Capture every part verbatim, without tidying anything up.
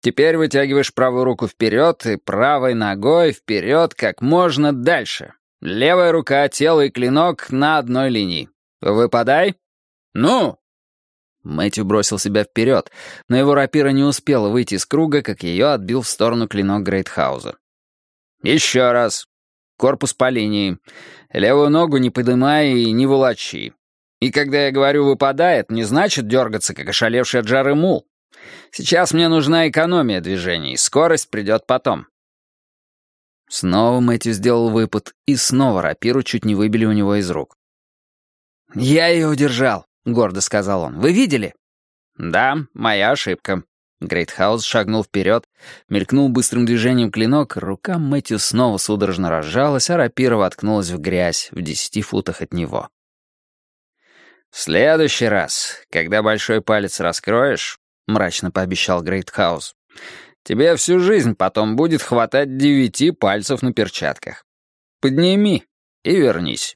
Теперь вытягиваешь правую руку вперед и правой ногой вперед как можно дальше. Левая рука, тело и клинок на одной линии. Выпадай. Ну!» Мэтью бросил себя вперед, но его рапира не успела выйти из круга, как ее отбил в сторону клинок Грейтхауза. «Еще раз. Корпус по линии. Левую ногу не подымай и не волочи. И когда я говорю «выпадает», не значит дергаться, как ошалевший от жары мул. Сейчас мне нужна экономия движений, скорость придет потом». Снова Мэтью сделал выпад, и снова рапиру чуть не выбили у него из рук. «Я ее удержал», — гордо сказал он. «Вы видели?» «Да, моя ошибка». Грейтхаус шагнул вперед, мелькнул быстрым движением клинок, рука Мэтью снова судорожно разжалась, а рапира воткнулась в грязь в десяти футах от него. «В следующий раз, когда большой палец раскроешь», — мрачно пообещал Грейтхаус, «тебе всю жизнь потом будет хватать девяти пальцев на перчатках. Подними и вернись».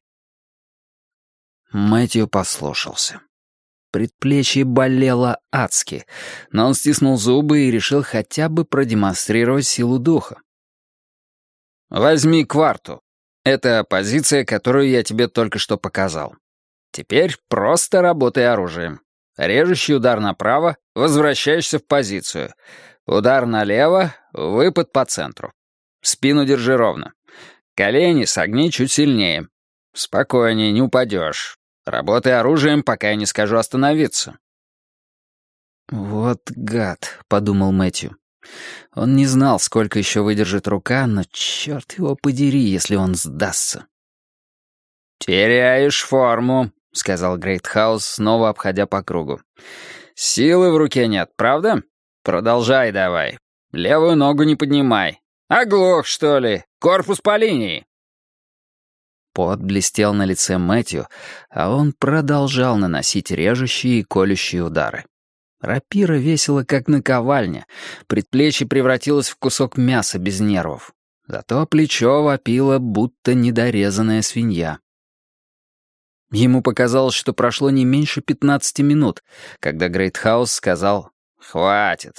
Мэтью послушался. Предплечье болело адски, но он стиснул зубы и решил хотя бы продемонстрировать силу духа. «Возьми кварту. Это позиция, которую я тебе только что показал. Теперь просто работай оружием. Режущий удар направо, возвращаешься в позицию. Удар налево, выпад по центру. Спину держи ровно. Колени согни чуть сильнее. Спокойнее, не упадешь. Работай оружием, пока я не скажу остановиться». «Вот гад», — подумал Мэтью. Он не знал, сколько еще выдержит рука, но черт его подери, если он сдастся. «Теряешь форму», — сказал Грейтхаус, снова обходя по кругу. «Силы в руке нет, правда? Продолжай давай. Левую ногу не поднимай. Оглох, что ли? Корпус по линии». Пот блестел на лице Мэтью, а он продолжал наносить режущие и колющие удары. Рапира весила, как наковальня, предплечье превратилось в кусок мяса без нервов. Зато плечо вопило, будто недорезанная свинья. Ему показалось, что прошло не меньше пятнадцати минут, когда Грейтхаус сказал «Хватит».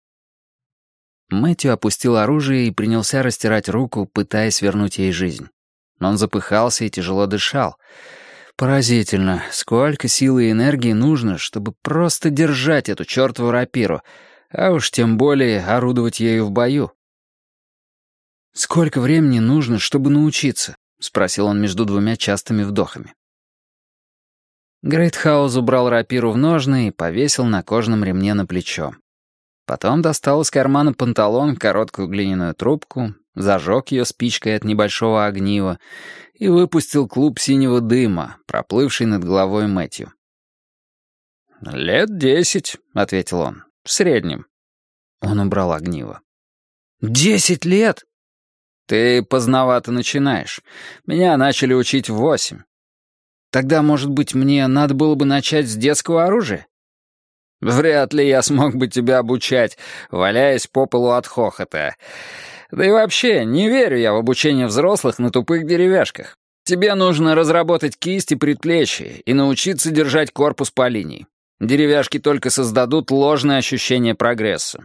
Мэтью опустил оружие и принялся растирать руку, пытаясь вернуть ей жизнь. Он запыхался и тяжело дышал. Поразительно, сколько силы и энергии нужно, чтобы просто держать эту чертову рапиру, а уж тем более орудовать ею в бою. «Сколько времени нужно, чтобы научиться?» — спросил он между двумя частыми вдохами. Грейтхаус убрал рапиру в ножны и повесил на кожаном ремне на плечо. Потом достал из кармана панталон короткую глиняную трубку, зажег ее спичкой от небольшого огнива и выпустил клуб синего дыма, проплывший над головой Мэтью. «Лет десять», — ответил он, — «в среднем». Он убрал огниво. «Десять лет?» «Ты поздновато начинаешь. Меня начали учить в восемь». «Тогда, может быть, мне надо было бы начать с детского оружия?» «Вряд ли я смог бы тебя обучать, валяясь по полу от хохота. Да и вообще, не верю я в обучение взрослых на тупых деревяшках. Тебе нужно разработать кисть и предплечье и научиться держать корпус по линии. Деревяшки только создадут ложное ощущение прогресса».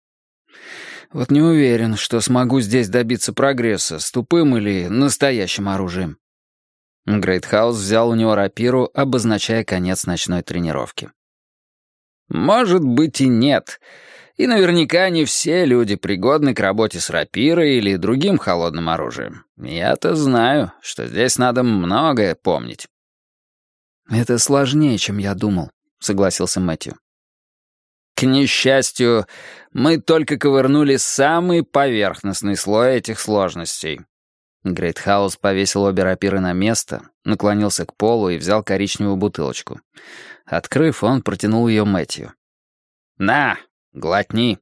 «Вот не уверен, что смогу здесь добиться прогресса с тупым или настоящим оружием». Грейтхаус взял у него рапиру, обозначая конец ночной тренировки. «Может быть и нет. И наверняка не все люди пригодны к работе с рапирой или другим холодным оружием. Я-то знаю, что здесь надо многое помнить». «Это сложнее, чем я думал», — согласился Мэтью. «К несчастью, мы только ковырнули самый поверхностный слой этих сложностей». Грейтхаус повесил обе рапиры на место, наклонился к полу и взял коричневую бутылочку. Открыв, он протянул ее Мэтью. «На, глотни».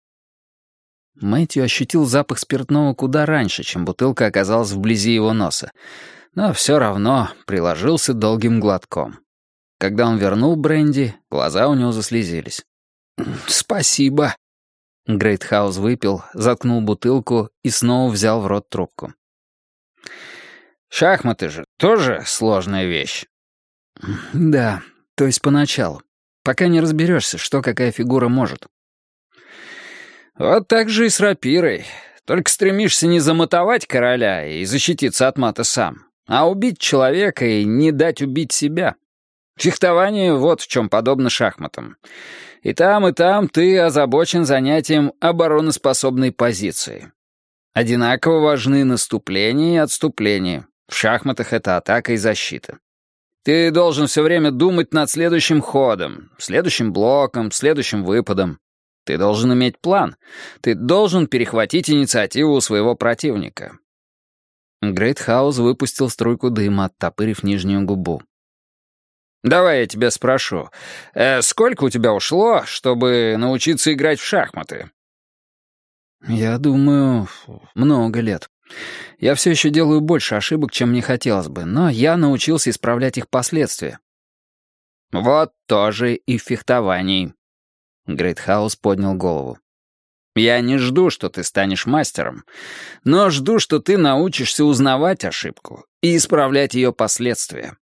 Мэтью ощутил запах спиртного куда раньше, чем бутылка оказалась вблизи его носа, но все равно приложился долгим глотком. Когда он вернул бренди, глаза у него заслезились. «Спасибо». Грейтхаус выпил, заткнул бутылку и снова взял в рот трубку. «Шахматы же тоже сложная вещь». «Да, то есть поначалу, пока не разберешься, что какая фигура может». Вот так же и с рапирой. Только стремишься не замотовать короля и защититься от мата сам, а убить человека и не дать убить себя. Фехтование вот в чем подобно шахматам. И там, и там ты озабочен занятием обороноспособной позиции. Одинаково важны наступление и отступление. В шахматах это атака и защита. Ты должен все время думать над следующим ходом, следующим блоком, следующим выпадом. Ты должен иметь план. Ты должен перехватить инициативу у своего противника. Грейтхаус выпустил струйку дыма, оттопырив нижнюю губу. «Давай я тебя спрошу, э, сколько у тебя ушло, чтобы научиться играть в шахматы?» «Я думаю, много лет. Я все еще делаю больше ошибок, чем мне хотелось бы, но я научился исправлять их последствия». «Вот тоже и в фехтовании». Грейтхаус поднял голову. «Я не жду, что ты станешь мастером, но жду, что ты научишься узнавать ошибку и исправлять ее последствия.